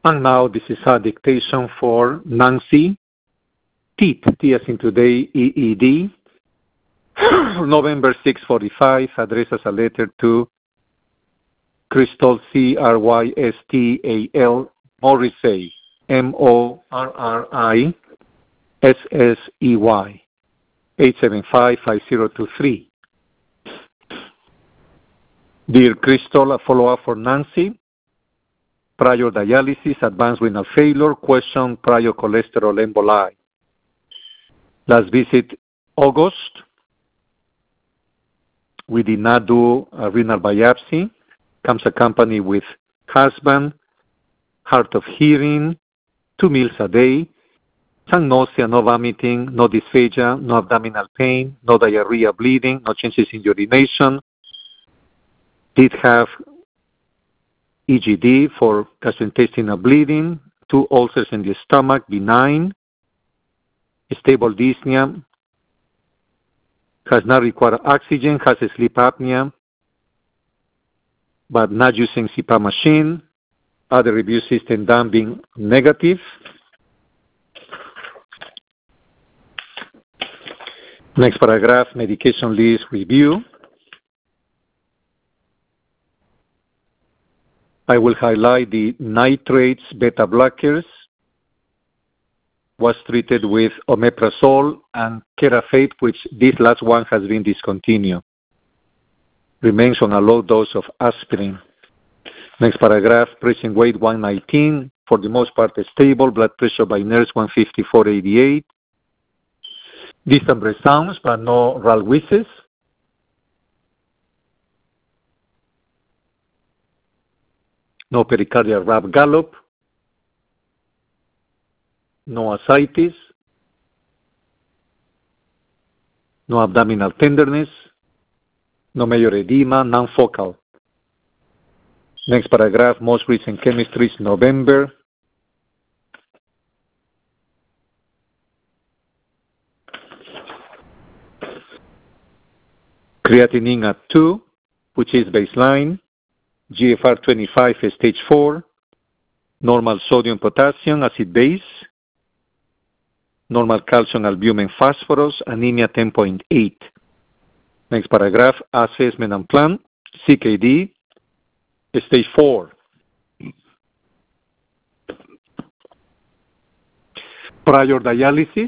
And now this is a dictation for Nancy Teed, T as in today, EED, November 6:45, addressed as a letter to Crystal, Crystal, Morrissey, Morrissey, 875-5023. Dear Crystal, a follow-up for Nancy. Prior dialysis, advanced renal failure, question prior cholesterol emboli. Last visit, August. We did not do a renal biopsy. Comes accompanied with husband, hard of hearing, 2 meals a day, some nausea, no vomiting, no dysphagia, no abdominal pain, no diarrhea, bleeding, no changes in urination. Did have EGD for gastrointestinal bleeding, 2 ulcers in the stomach, benign, stable dyspnea, has not required oxygen, has a sleep apnea, but not using CPAP machine. Other review system done being negative. Next paragraph, medication list review. I will highlight the nitrates beta blockers. Was treated with omeprazole and Kerafate, which this last one has been discontinued. Remains on a low dose of aspirin. Next paragraph, pressing weight 119, for the most part stable, blood pressure by nurse 154/88. Distant breath sounds, but no RAL wheezes. No pericardial rap gallop. No ascites. No abdominal tenderness. No major edema, non-focal. Next paragraph, most recent chemistry is November. Creatinine at 2, which is baseline. GFR 25, stage 4. Normal sodium, potassium, acid base. Normal calcium, albumin, phosphorus, anemia 10.8. Next paragraph, assessment and plan. CKD, stage 4. Prior dialysis.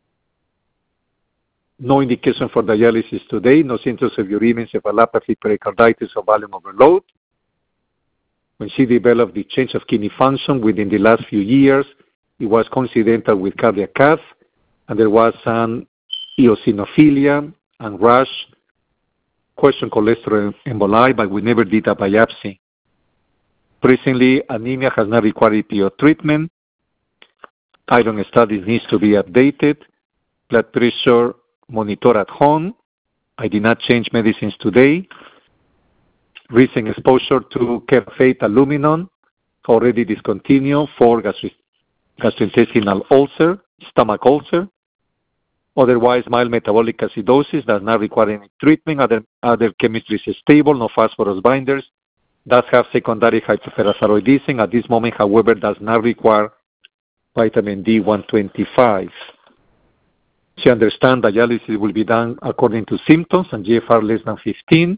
No indication for dialysis today. No symptoms of uremia, encephalopathy, pericarditis, or volume overload. When she developed the change of kidney function within the last few years, it was coincidental with cardiac cath, and there was some eosinophilia and rash. Question cholesterol emboli, but we never did a biopsy. Presently, anemia has not required EPO treatment. Iron studies needs to be updated. Blood pressure monitor at home. I did not change medicines today. Recent exposure to Kerafate aluminum, already discontinued for gastrointestinal ulcer, stomach ulcer. Otherwise, mild metabolic acidosis does not require any treatment. Other chemistry is stable, no phosphorus binders. Does have secondary hyperparathyroidism. At this moment, however, does not require vitamin D 125. She understands dialysis will be done according to symptoms and GFR less than 15.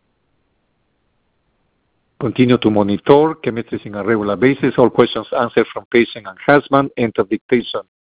Continue to monitor chemistry on a regular basis. All questions answered from patient and husband. End of dictation.